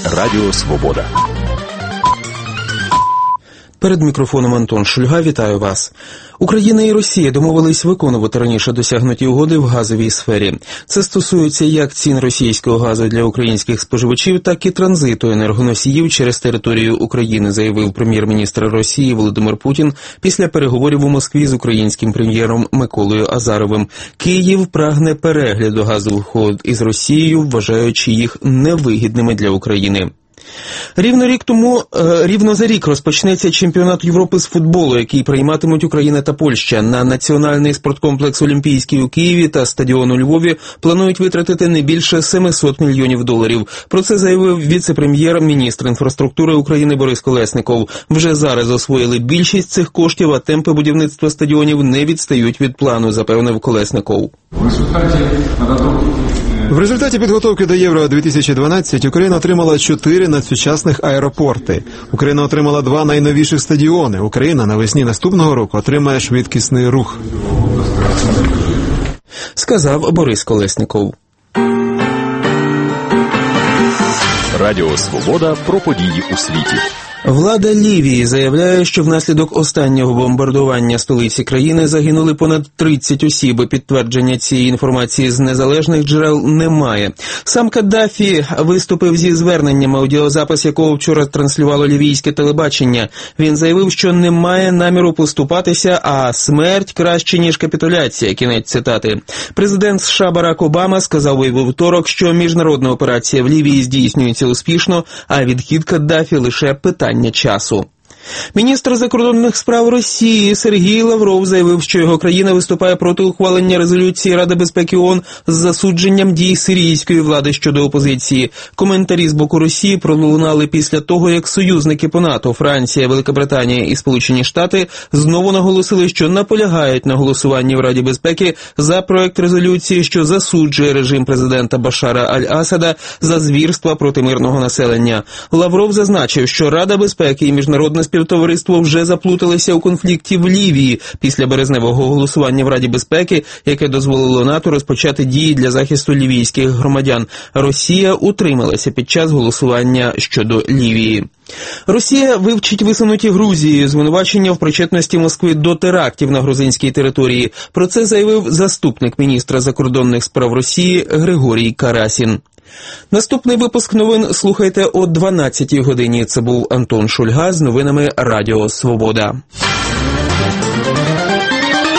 Радіо Свобода. Перед мікрофоном Антон Шульга, вітаю вас. Україна і Росія домовились виконувати раніше досягнуті угоди в газовій сфері. Це стосується як цін російського газу для українських споживачів, так і транзиту енергоносіїв через територію України, заявив прем'єр-міністр Росії Володимир Путін після переговорів у Москві з українським прем'єром Миколою Азаровим. Київ прагне перегляду газових угод із Росією, вважаючи їх невигідними для України. Рівно за рік розпочнеться чемпіонат Європи з футболу, який прийматимуть Україна та Польща. На національний спорткомплекс «Олімпійський» у Києві та стадіон у Львові планують витратити не більше $700 мільйонів. Про це заявив віце-прем'єр-міністр інфраструктури України Борис Колесников. Вже зараз освоїли більшість цих коштів, а темпи будівництва стадіонів не відстають від плану, запевнив Колесников. В результаті підготовки до Євро-2012 Україна отримала 4 надсучасних аеропорти. Україна отримала 2 найновіших стадіони. Україна навесні наступного року отримає швидкісний рух. Сказав Борис Колесников. Радіо Свобода про події у світі. Влада Лівії заявляє, що внаслідок останнього бомбардування столиці країни загинули понад 30 осіб. Підтвердження цієї інформації з незалежних джерел немає. Сам Каддафі виступив зі зверненням, аудіозапис якого вчора транслювало лівійське телебачення. Він заявив, що немає наміру поступатися, а смерть краще, ніж капітуляція. Кінець цитати. Президент США Барак Обама сказав у вівторок, що міжнародна операція в Лівії здійснюється успішно, а відхід Каддафі лише питання часу. Міністр закордонних справ Росії Сергій Лавров заявив, що його країна виступає проти ухвалення резолюції Ради безпеки ООН з засудженням дій сирійської влади щодо опозиції. Коментарі з боку Росії пролунали після того, як союзники по НАТО – Франція, Великобританія і Сполучені Штати знову наголосили, що наполягають на голосуванні в Раді безпеки за проект резолюції, що засуджує режим президента Башара Аль-Асада за звірства проти мирного населення. Лавров зазначив, що Рада безпеки і міжнародне співтовариство вже заплуталися у конфлікті в Лівії після березневого голосування в Раді безпеки, яке дозволило НАТО розпочати дії для захисту лівійських громадян. Росія утрималася під час голосування щодо Лівії. Росія вивчить висунуті Грузією звинувачення в причетності Москви до терактів на грузинській території. Про це заявив заступник міністра закордонних справ Росії Григорій Карасін. Наступний випуск новин слухайте о 12-й годині. Це був Антон Шульга з новинами Радіо Свобода.